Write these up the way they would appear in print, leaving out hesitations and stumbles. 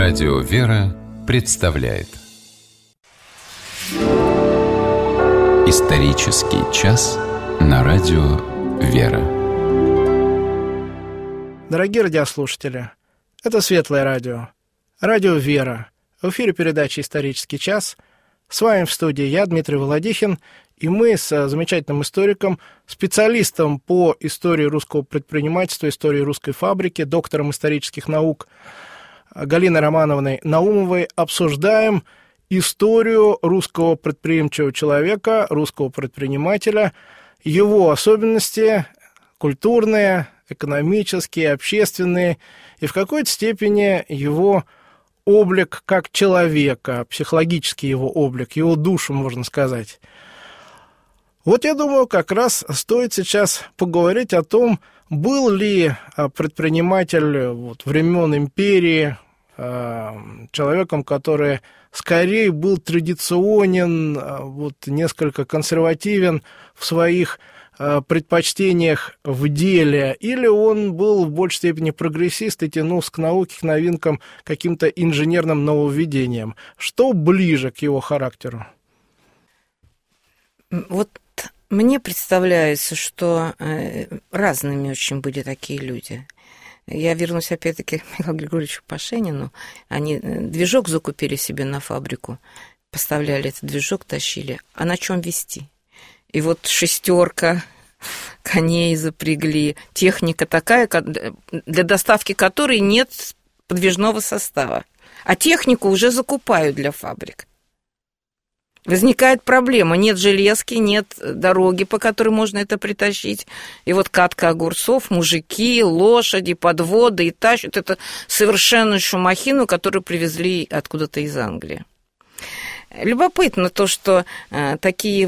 Радио «Вера» представляет Исторический час на Радио «Вера». Дорогие радиослушатели, это Светлое радио, Радио «Вера». В эфире передача «Исторический час». С вами в студии я, Дмитрий Володихин, и мы с замечательным историком, специалистом по истории русского предпринимательства, истории русской фабрики, доктором исторических наук Галиной Романовной Наумовой обсуждаем историю русского предприимчивого человека, русского предпринимателя, его особенности культурные, экономические, общественные, и в какой-то степени его облик как человека, психологический его облик, его душу, можно сказать. Вот я думаю, как раз стоит сейчас поговорить о том, был ли предприниматель времен империи человеком, который скорее был традиционен, несколько консервативен в своих предпочтениях в деле, или он был в большей степени прогрессист и тянулся к науке, к новинкам, каким-то инженерным нововведениям. Что ближе к его характеру? Вот мне представляется, что разными очень были такие люди. Я вернусь опять-таки к Михаилу Григорьевичу Пашенину. Они движок закупили себе на фабрику, поставляли этот движок, тащили. А на чем везти? И вот 6 коней запрягли. Техника такая, для доставки которой нет подвижного состава. А технику уже закупают для фабрик. Возникает проблема. Нет железки, нет дороги, по которой можно это притащить. И вот катка огурцов, мужики, лошади, подводы и тащат это совершеннейшую махину, которую привезли откуда-то из Англии. Любопытно то, что такие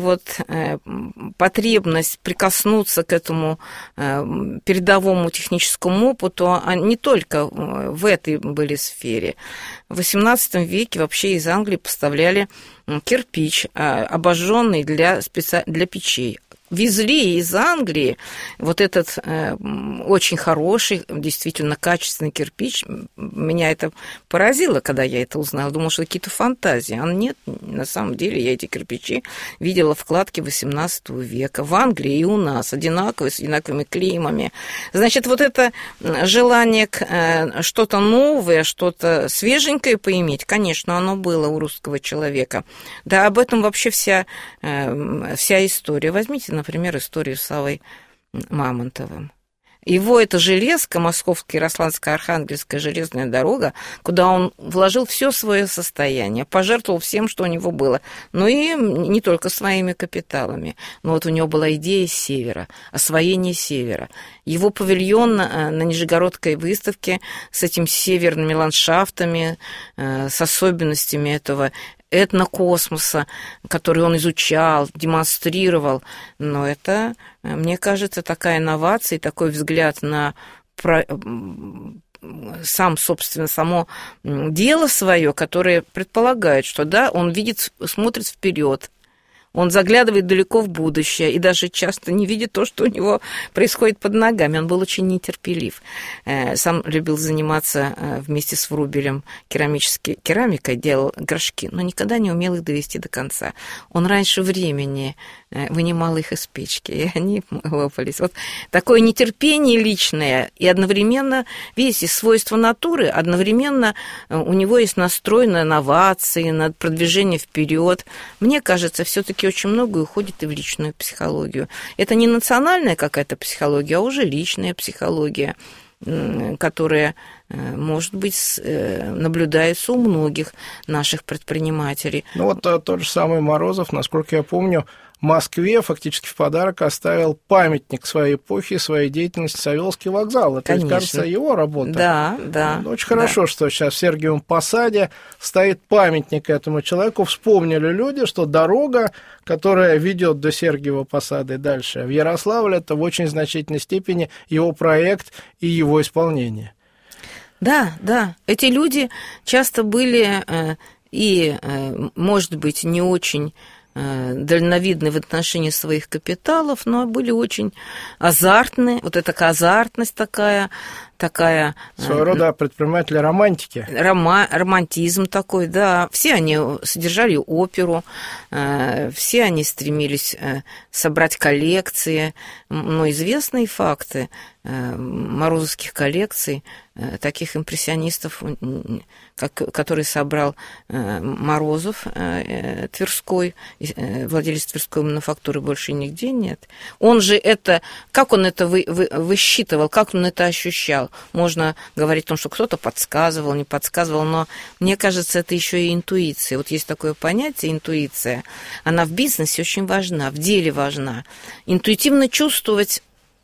потребность прикоснуться к этому передовому техническому опыту не только в этой были сфере. В XVIII веке вообще из Англии поставляли кирпич, обожженный для печей. Везли из Англии вот этот очень хороший, действительно качественный кирпич. Меня это поразило, когда я это узнала. Думала, что какие-то фантазии. А нет, на самом деле я эти кирпичи видела в кладке XVIII века. В Англии и у нас одинаковые, с одинаковыми клеймами. Значит, вот это желание что-то новое, что-то свеженькое поиметь, конечно, оно было у русского человека. Да, об этом вообще вся история. Возьмите, например, историю с Саввой Мамонтовым. Его эта железка, Московская, Ярославская, Архангельская железная дорога, куда он вложил все свое состояние, пожертвовал всем, что у него было. Но и не только своими капиталами. Но вот у него была идея севера, освоение севера. Его павильон на Нижегородской выставке с этими северными ландшафтами, с особенностями этого этнокосмоса, который он изучал, демонстрировал. Но это, мне кажется, такая инновация, такой взгляд на само дело свое, которое предполагает, что да, он видит, смотрит вперед. Он заглядывает далеко в будущее и даже часто не видит то, что у него происходит под ногами. Он был очень нетерпелив. Сам любил заниматься вместе с Врубелем керамикой, делал горшки, но никогда не умел их довести до конца. Он раньше времени вынимал их из печки, и они лопались. Вот такое нетерпение личное, и одновременно, видите, свойства натуры, одновременно у него есть настрой на инновации, на продвижение вперед. Мне кажется, все-таки очень многое уходит и в личную психологию. Это не национальная какая-то психология, а уже личная психология, которая, может быть, наблюдается у многих наших предпринимателей. Тот же самый Морозов, насколько я помню, в Москве фактически в подарок оставил памятник своей эпохи, своей деятельности Савеловский вокзал. Это, ведь, кажется, его работа. Да. Очень хорошо, что сейчас в Сергиевом Посаде стоит памятник этому человеку. Вспомнили люди, что дорога, которая ведет до Сергиева Посада и дальше в Ярославль, это в очень значительной степени его проект и его исполнение. Да. Эти люди часто были может быть, не очень дальновидны в отношении своих капиталов, но были очень азартны. Вот эта азартность такая, такая... Своего рода предприниматели романтики. Романтизм такой, да. Все они содержали оперу, все они стремились собрать коллекции. Но известные факты морозовских коллекций, таких импрессионистов, который собрал Морозов, Тверской, владелец Тверской мануфактуры, больше нигде нет. Он же это, как он это высчитывал, как он это ощущал? Можно говорить о том, что кто-то подсказывал, не подсказывал, но мне кажется, это еще и интуиция. Вот есть такое понятие интуиция. Она в бизнесе очень важна, в деле важна. Интуитивно чувствовать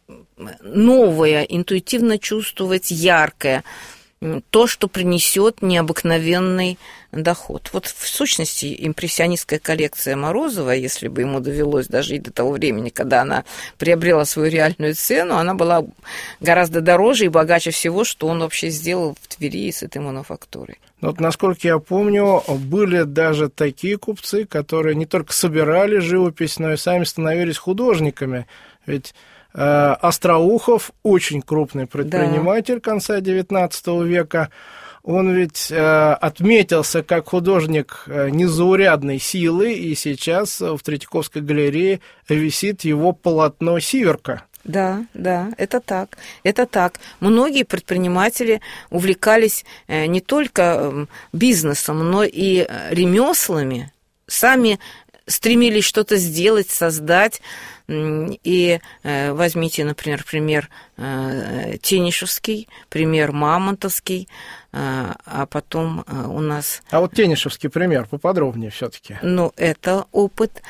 новое, интуитивно чувствовать яркое, то, что принесет необыкновенный доход. Вот в сущности импрессионистская коллекция Морозова, если бы ему довелось дожить до того времени, когда она приобрела свою реальную цену, она была гораздо дороже и богаче всего, что он вообще сделал в Твери с этой мануфактурой. Вот, насколько я помню, были даже такие купцы, которые не только собирали живопись, но и сами становились художниками. Ведь Остроухов, очень крупный предприниматель конца XIX века, он ведь отметился как художник незаурядной силы, и сейчас в Третьяковской галерее висит его полотно «Сиверка». Да, это так, это так. Многие предприниматели увлекались не только бизнесом, но и ремеслами, сами стремились что-то сделать, создать. И возьмите, например, пример Тенишевский, пример Мамонтовский, а потом у нас... А вот Тенишевский пример поподробнее все-таки. Ну, это опыт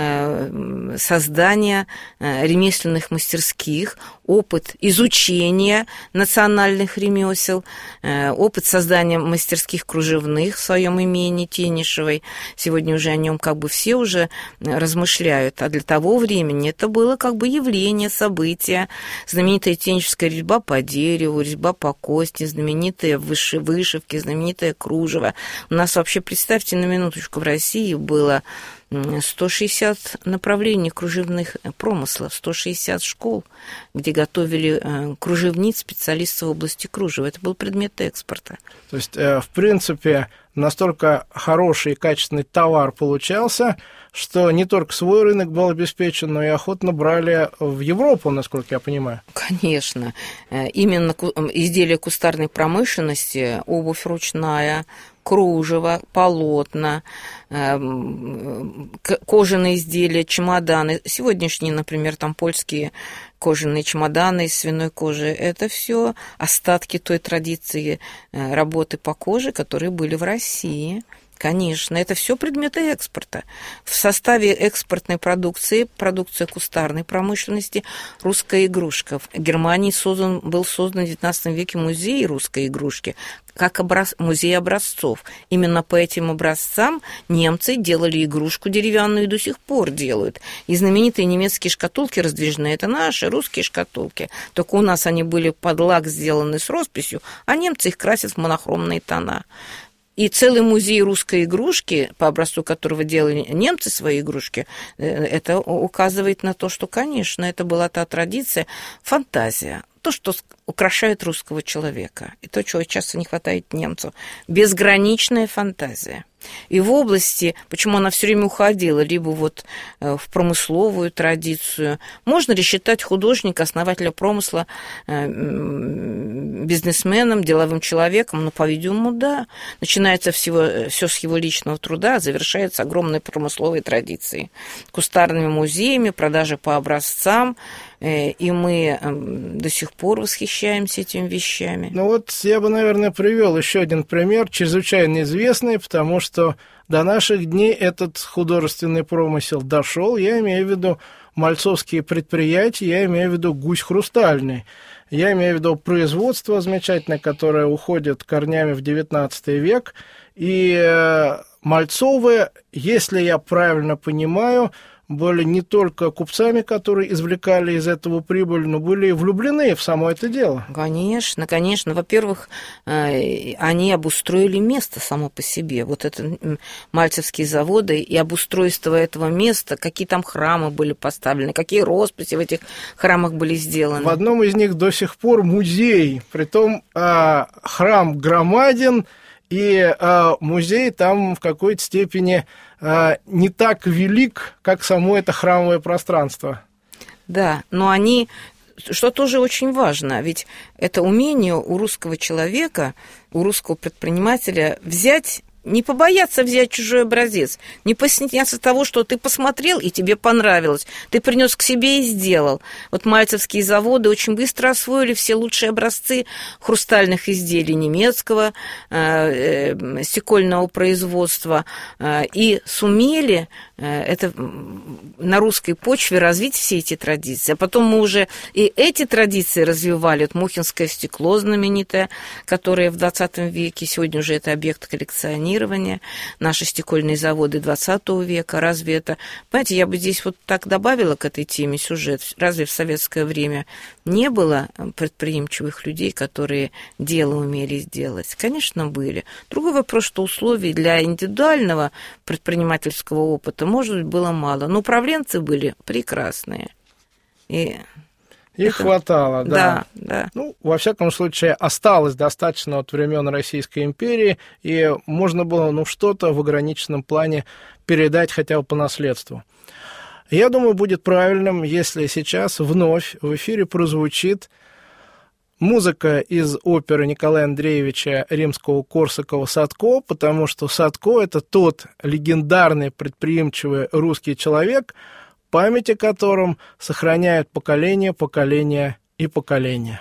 создания ремесленных мастерских, опыт изучения национальных ремесел, опыт создания мастерских кружевных в своем имении Тенишевой. Сегодня уже о нем как бы все уже размышляют, а для того времени это было как бы явление, событие. Знаменитая тенишевская резьба по дереву, резьба по кости, знаменитые вышивки, знаменитое кружево. У нас вообще, представьте, на минуточку, в России было 160 направлений кружевных промыслов, 160 школ, где готовили кружевниц, специалистов в области кружева. Это был предмет экспорта. То есть, в принципе, настолько хороший и качественный товар получался, что не только свой рынок был обеспечен, но и охотно брали в Европу, насколько я понимаю. Конечно. Именно изделия кустарной промышленности, обувь ручная, кружево, полотна, кожаные изделия, чемоданы. Сегодняшние, например, там польские кожаные чемоданы из свиной кожи. Это все остатки той традиции работы по коже, которые были в России. Конечно, это все предметы экспорта. В составе экспортной продукции, продукция кустарной промышленности, русская игрушка. В Германии был создан в XIX веке музей русской игрушки, как музей образцов. Именно по этим образцам немцы делали игрушку деревянную и до сих пор делают. И знаменитые немецкие шкатулки раздвижные – это наши русские шкатулки. Только у нас они были под лак сделаны с росписью, а немцы их красят в монохромные тона. И целый музей русской игрушки, по образцу которого делали немцы свои игрушки, это указывает на то, что, конечно, это была та традиция, фантазия, то, что украшает русского человека, и то, чего часто не хватает немцу, безграничная фантазия. И в области, почему она все время уходила, либо вот в промысловую традицию, можно ли считать художника, основателя промысла, бизнесменом, деловым человеком? Ну, по-видимому, да. Начинается все с его личного труда, а завершается огромной промысловой традицией. Кустарными музеями, продажи по образцам, и мы до сих пор восхищаемся этими вещами. Ну вот я бы, наверное, привел еще один пример, чрезвычайно известный, потому что до наших дней этот художественный промысел дошел. Я имею в виду мальцовские предприятия, я имею в виду гусь хрустальный. Я имею в виду производство замечательное, которое уходит корнями в XIX век. И Мальцовы, если я правильно понимаю, были не только купцами, которые извлекали из этого прибыль, но были влюблены в само это дело. Конечно, конечно. Во-первых, они обустроили место само по себе. Вот это Мальцевские заводы и обустройство этого места, какие там храмы были поставлены, какие росписи в этих храмах были сделаны. В одном из них до сих пор музей, притом храм громаден, и музей там в какой-то степени не так велик, как само это храмовое пространство. Да, но они, что тоже очень важно, ведь это умение у русского человека, у русского предпринимателя взять, не побояться взять чужой образец, не постесняться того, что ты посмотрел и тебе понравилось, ты принес к себе и сделал. Вот Мальцевские заводы очень быстро освоили все лучшие образцы хрустальных изделий немецкого стекольного производства и сумели это на русской почве развить все эти традиции. А потом мы уже и эти традиции развивали. Вот Мухинское стекло знаменитое, которое в 20 веке, сегодня уже это объект коллекционирования, наши стекольные заводы 20 века. Разве это... Понимаете, я бы здесь вот так добавила к этой теме сюжет. Разве в советское время не было предприимчивых людей, которые дело умели сделать? Конечно, были. Другой вопрос, что условий для индивидуального предпринимательского опыта, может быть, было мало. Но управленцы были прекрасные. И их хватало, да. Да. Ну, во всяком случае, осталось достаточно от времен Российской империи, и можно было, что-то в ограниченном плане передать хотя бы по наследству. Я думаю, будет правильным, если сейчас вновь в эфире прозвучит музыка из оперы Николая Андреевича Римского-Корсакова «Садко», потому что Садко – это тот легендарный предприимчивый русский человек, память о котором сохраняют поколения, поколения и поколения.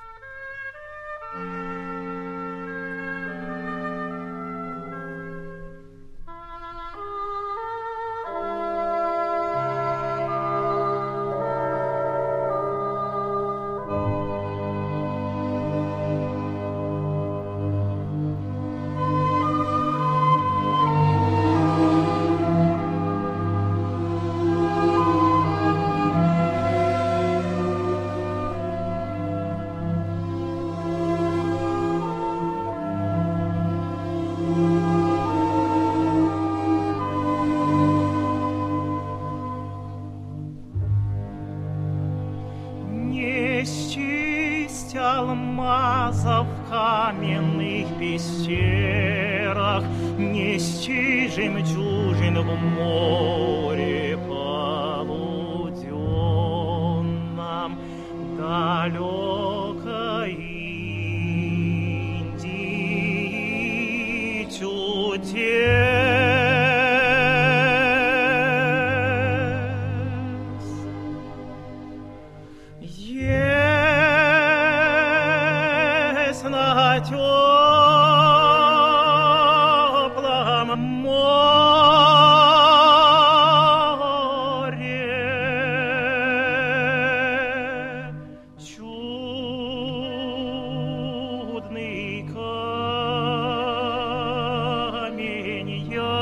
алмазов в каменных пещерах, нести жемчужин в море полуденном, далекой Индии чудес. На теплом море чудный камень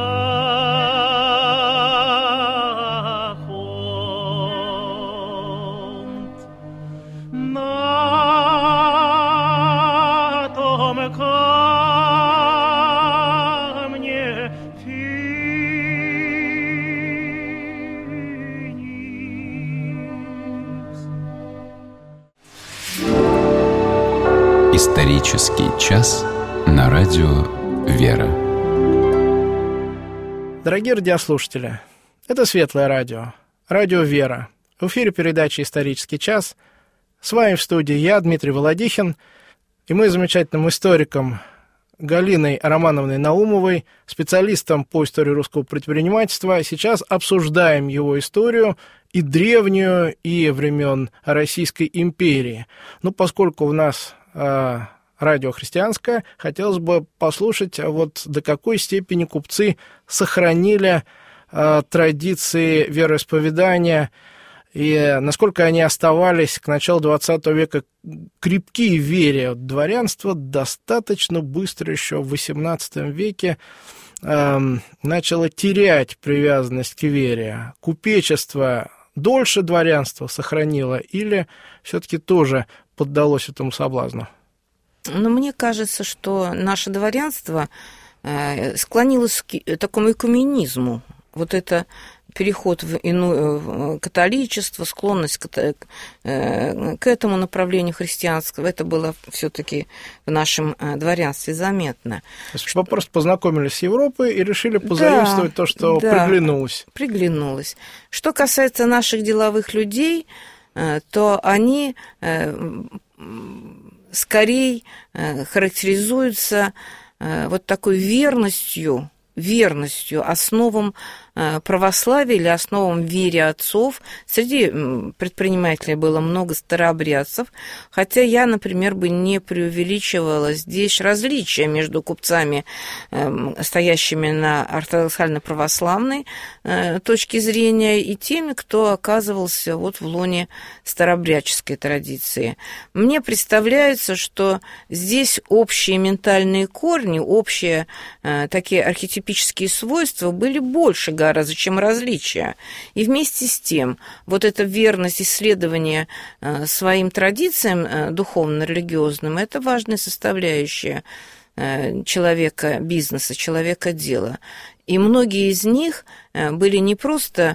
яхонт. Камне финикс. Исторический час на радио «Вера». Дорогие радиослушатели, это Светлое радио, радио «Вера». В эфире передача «Исторический час». С вами в студии я, Дмитрий Володихин, и мы с замечательным историком Галиной Романовной Наумовой, специалистом по истории русского предпринимательства, сейчас обсуждаем его историю и древнюю, и времен Российской империи. Ну, поскольку у нас радио христианское, хотелось бы послушать, вот до какой степени купцы сохранили традиции вероисповедания и насколько они оставались к началу XX века крепки в вере. Дворянство достаточно быстро еще в XVIII веке начало терять привязанность к вере. Купечество дольше дворянства сохранило или все-таки тоже поддалось этому соблазну? Но мне кажется, что наше дворянство склонилось к такому экуменизму. Вот это переход в иное католичество, склонность к этому направлению христианского, это было все-таки в нашем дворянстве заметно. То есть вы просто познакомились с Европой и решили позаимствовать то, что приглянулось. Приглянулось. Что касается наших деловых людей, то они скорее характеризуются вот такой верностью основам православия или основам веры отцов. Среди предпринимателей было много старообрядцев, хотя я, например, бы не преувеличивала здесь различия между купцами, стоящими на ортодоксально-православной точке зрения, и теми, кто оказывался вот в лоне старообрядческой традиции. Мне представляется, что здесь общие ментальные корни, общие такие архетипические свойства были больше гораздо, чем различия. И вместе с тем, вот эта верность исследования своим традициям духовно-религиозным, это важная составляющая человека бизнеса, человека дела. И многие из них были не просто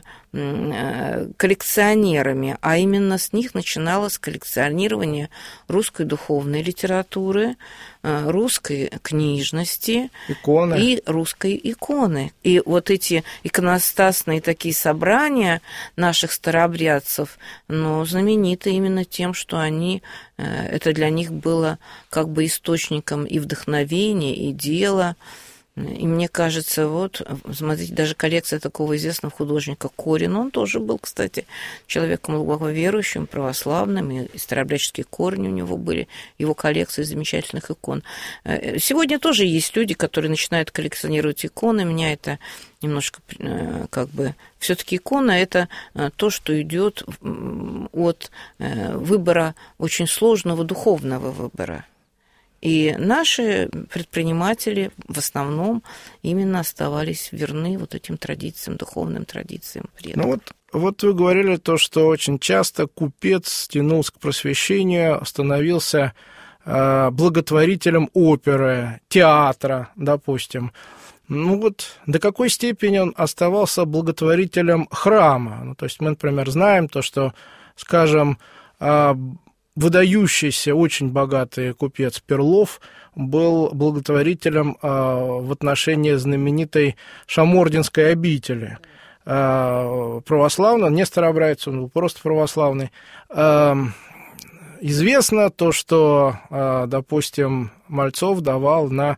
коллекционерами, а именно с них начиналось коллекционирование русской духовной литературы, русской книжности и русской иконы. И вот эти иконостасные такие собрания наших старообрядцев, знамениты именно тем, что это для них было как бы источником и вдохновения, и дела. И мне кажется, вот, смотрите, даже коллекция такого известного художника Корина, он тоже был, кстати, человеком глубоко верующим, православным, и старообрядческие корни у него были, его коллекции замечательных икон. Сегодня тоже есть люди, которые начинают коллекционировать иконы. Меня это немножко как бы... Все-таки икона – это то, что идет от выбора, очень сложного духовного выбора. И наши предприниматели в основном именно оставались верны вот этим традициям, духовным традициям предков. Вот вы говорили то, что очень часто купец тянулся к просвещению, становился благотворителем оперы, театра, допустим. До какой степени он оставался благотворителем храма? То есть мы, например, знаем то, что, скажем, выдающийся, очень богатый купец Перлов был благотворителем в отношении знаменитой Шамординской обители. Православный, не старообрядец, он был просто православный. Известно то, что, допустим, Мальцов давал на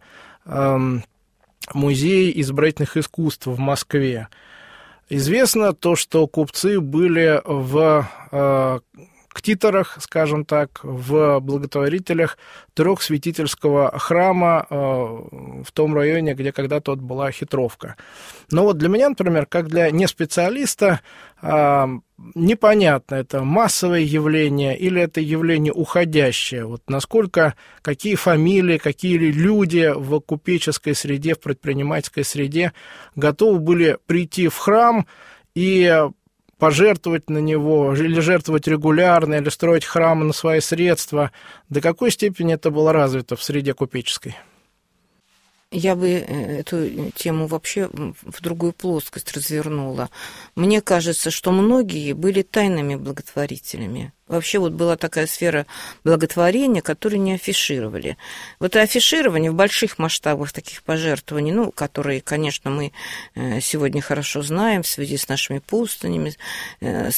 музей изобразительных искусств в Москве. Известно то, что купцы были в ктиторах, скажем так, в благотворителях Трехсвятительского храма в том районе, где когда-то была хитровка. Но вот для меня, например, как для неспециалиста, непонятно, это массовое явление или это явление уходящее. Вот насколько, какие фамилии, какие люди в купеческой среде, в предпринимательской среде готовы были прийти в храм и пожертвовать на него, или жертвовать регулярно, или строить храмы на свои средства. До какой степени это было развито в среде купеческой? Я бы эту тему вообще в другую плоскость развернула. Мне кажется, что многие были тайными благотворителями. Вообще вот была такая сфера благотворения, которую не афишировали. Вот и афиширование в больших масштабах таких пожертвований, которые, конечно, мы сегодня хорошо знаем в связи с нашими пустынями,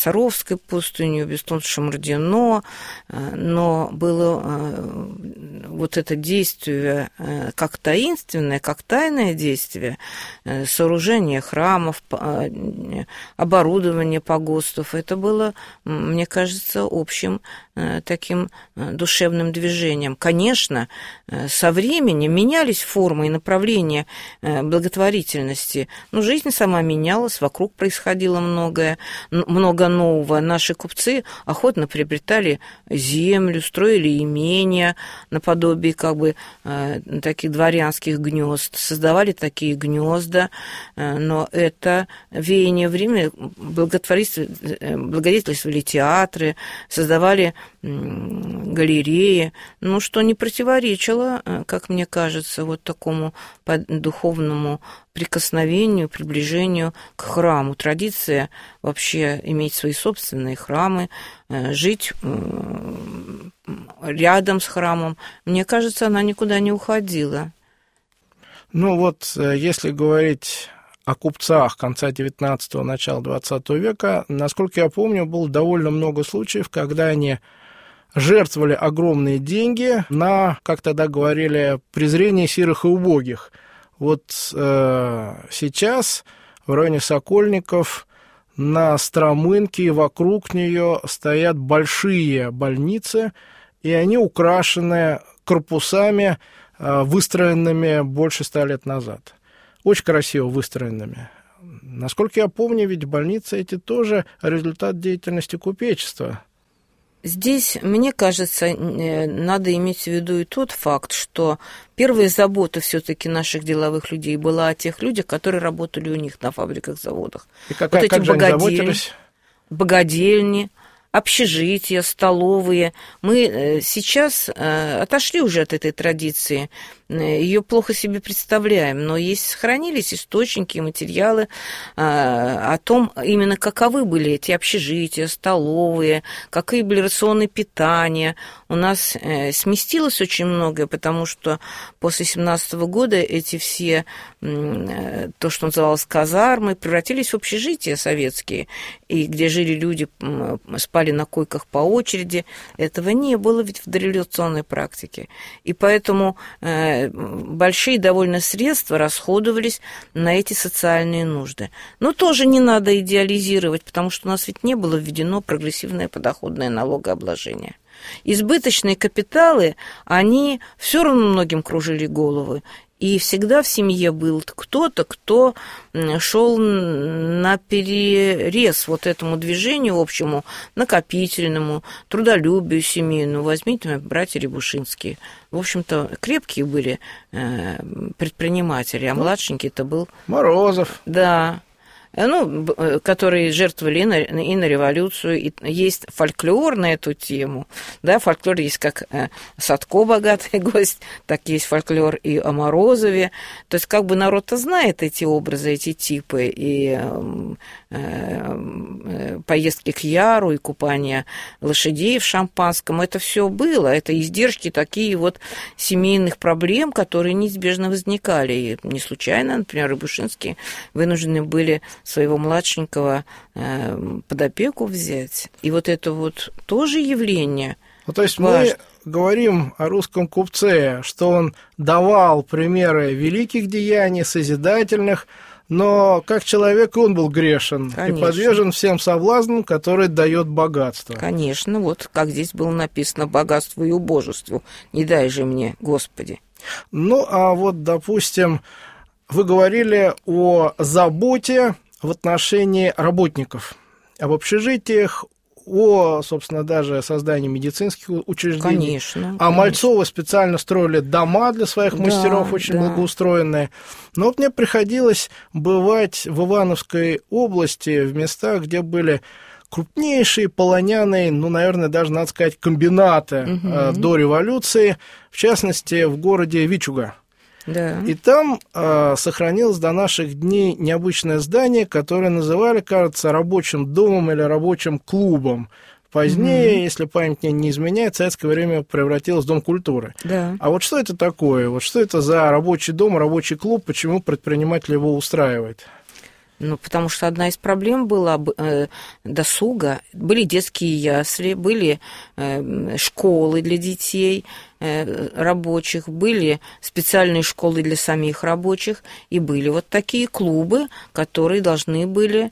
Саровской пустынью, Бестон-Шамардино, но было вот это действие как таинственное, как тайное действие, сооружение храмов, оборудование погостов, это было, мне кажется, общим таким душевным движением. Конечно, со временем менялись формы и направления благотворительности, но жизнь сама менялась, вокруг происходило много нового. Наши купцы охотно приобретали землю, строили имения наподобие как бы таких дворянских гнезд, создавали такие гнезда, но это веяние времени, благодетельствовали театры, создавали галереи, ну, что не противоречило, как мне кажется, вот такому духовному прикосновению, приближению к храму. Традиция вообще иметь свои собственные храмы, жить рядом с храмом, мне кажется, она никуда не уходила. Ну вот, если говорить о купцах конца XIX – начала XX века, насколько я помню, было довольно много случаев, когда они жертвовали огромные деньги на, как тогда говорили, презрение сирых и убогих. Вот сейчас в районе Сокольников на Стромынке и вокруг нее стоят большие больницы, и они украшены корпусами, выстроенными больше 100 лет назад. Очень красиво выстроенными. Насколько я помню, ведь больницы эти тоже результат деятельности купечества. Здесь, мне кажется, надо иметь в виду и тот факт, что первая забота все-таки наших деловых людей была о тех людях, которые работали у них на фабриках, заводах. И как же они заботились? Богадельни, общежития, столовые. Мы сейчас отошли уже от этой традиции, ее плохо себе представляем, но сохранились источники, материалы о том, именно каковы были эти общежития, столовые, какие были рационы питания. У нас сместилось очень многое, потому что после 17 года эти все, то, что называлось казармы, превратились в общежития советские, и где жили люди, спали на койках по очереди. Этого не было ведь в дореволюционной практике. И поэтому большие довольно средства расходовались на эти социальные нужды. Но тоже не надо идеализировать, потому что у нас ведь не было введено прогрессивное подоходное налогообложение. Избыточные капиталы, они все равно многим кружили головы. И всегда в семье был кто-то, кто шел на перерез вот этому движению общему, накопительному, трудолюбию семейному. Возьмите, например, братья Рябушинские. В общем-то, крепкие были предприниматели, а младшенький-то был... Морозов. Да. Которые жертвовали и на революцию, и есть фольклор на эту тему, да, фольклор есть как Садко богатый гость, так есть фольклор и о Морозове, то есть как бы народ-то знает эти образы, эти типы, и поездки к Яру, и купание лошадей в шампанском, это все было, это издержки такие вот семейных проблем, которые неизбежно возникали, и не случайно, например, Рябушинские вынуждены были своего младшенького под опеку взять. И вот это вот тоже явление. Ну, то есть важно. Мы говорим о русском купце, что он давал примеры великих деяний, созидательных, но как человек он был грешен. Конечно. И подвержен всем соблазнам, которые дает богатство. Конечно, вот как здесь было написано: богатству и убожеству не дай же мне, Господи. Ну, а вот, допустим, вы говорили о заботе в отношении работников, об общежитиях, о, собственно, даже создании медицинских учреждений. Конечно. А Мальцовы специально строили дома для своих мастеров, очень благоустроенные. Но вот мне приходилось бывать в Ивановской области, в местах, где были крупнейшие полоняные, наверное, даже, надо сказать, комбинаты до революции, в частности, в городе Вичуга. Да. И там сохранилось до наших дней необычное здание, которое называли, кажется, рабочим домом или рабочим клубом. Позднее, если память мне не изменяет, в советское время превратилось в Дом культуры. Да. А вот что это такое? Вот что это за рабочий дом, рабочий клуб? Почему предприниматель его устраивает? Потому что одна из проблем была досуга. Были детские ясли, были школы для детей, рабочих, были специальные школы для самих рабочих, и были вот такие клубы, которые должны были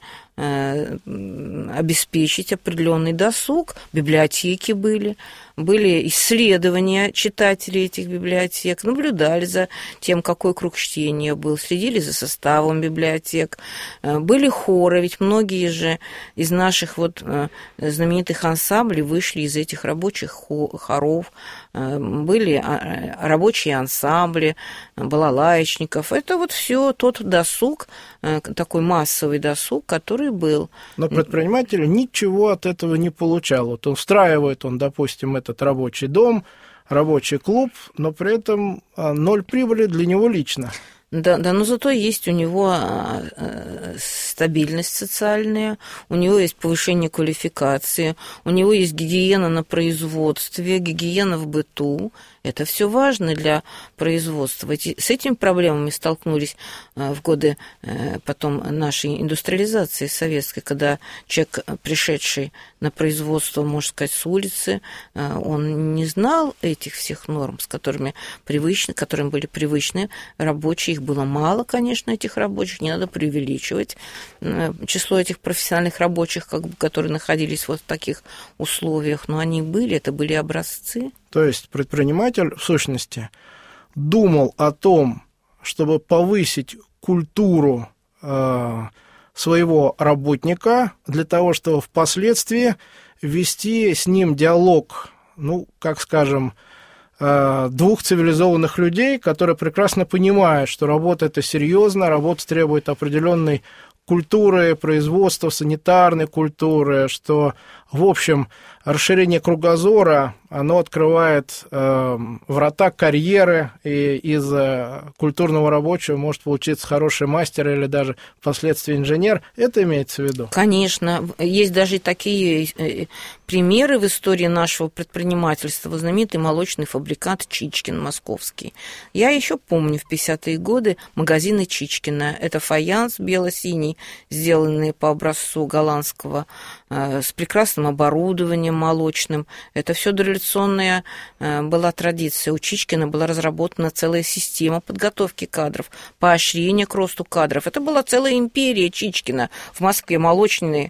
обеспечить определенный досуг, библиотеки были исследования читателей этих библиотек, наблюдали за тем, какой круг чтения был, следили за составом библиотек, были хоры, ведь многие же из наших вот знаменитых ансамблей вышли из этих рабочих хоров, были рабочие ансамбли, балалаечников. Это вот все тот досуг, такой массовый досуг, который был. Но предприниматель ничего от этого не получал. Вот он устраивает, допустим, этот рабочий дом, рабочий клуб, но при этом 0 прибыли для него лично. Да, но зато есть у него стабильность социальная, у него есть повышение квалификации, у него есть гигиена на производстве, гигиена в быту. Это все важно для производства. С этими проблемами столкнулись в годы потом нашей индустриализации советской, когда человек, пришедший на производство, можно сказать, с улицы, он не знал этих всех норм, которыми были привычны рабочие. Их было мало, конечно, этих рабочих, не надо преувеличивать число этих профессиональных рабочих, которые находились вот в таких условиях, но они были, это были образцы. То есть предприниматель, в сущности, думал о том, чтобы повысить культуру своего работника для того, чтобы впоследствии вести с ним диалог, как скажем, двух цивилизованных людей, которые прекрасно понимают, что работа – это серьезно, работа требует определенной культуры, производства, санитарной культуры, что, в общем, расширение кругозора, оно открывает врата карьеры, и из культурного рабочего может получиться хороший мастер или даже впоследствии инженер. Это имеется в виду? Конечно. Есть даже такие примеры в истории нашего предпринимательства. Знаменитый молочный фабрикант Чичкин московский. Я еще помню в 50-е годы магазины Чичкина. Это фаянс бело-синий, сделанный по образцу голландского, с прекрасным оборудованием молочным. Это все дореволюционная была традиция. У Чичкина была разработана целая система подготовки кадров, поощрения к росту кадров. Это была целая империя Чичкина в Москве. Молочные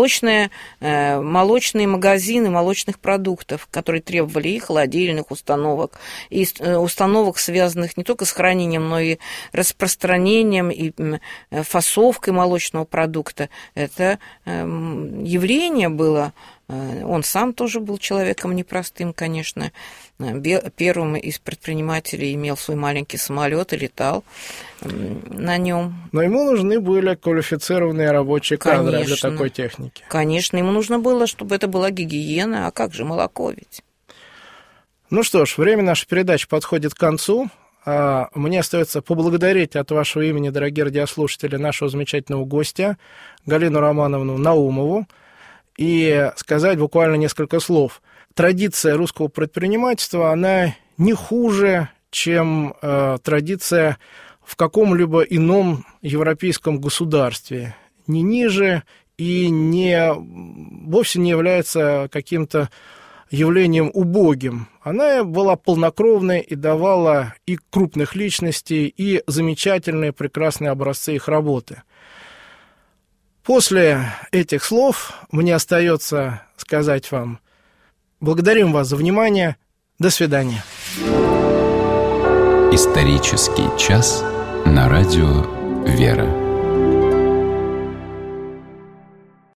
магазины молочных продуктов, которые требовали и холодильных установок, и установок, связанных не только с хранением, но и распространением и фасовкой молочного продукта. Это явление было. Он сам тоже был человеком непростым, конечно. Первым из предпринимателей имел свой маленький самолет и летал на нем. Но ему нужны были квалифицированные рабочие кадры для такой техники. Конечно, ему нужно было, чтобы это была гигиена. А как же молоко ведь? Ну что ж, время нашей передачи подходит к концу. Мне остается поблагодарить от вашего имени, дорогие радиослушатели, нашего замечательного гостя Галину Романовну Наумову и сказать буквально несколько слов. Традиция русского предпринимательства, она не хуже, чем традиция в каком-либо ином европейском государстве, не ниже и вовсе не является каким-то явлением убогим. Она была полнокровной и давала и крупных личностей, и замечательные, прекрасные образцы их работы. После этих слов мне остается сказать вам: благодарим вас за внимание. До свидания. Исторический час на радио «Вера».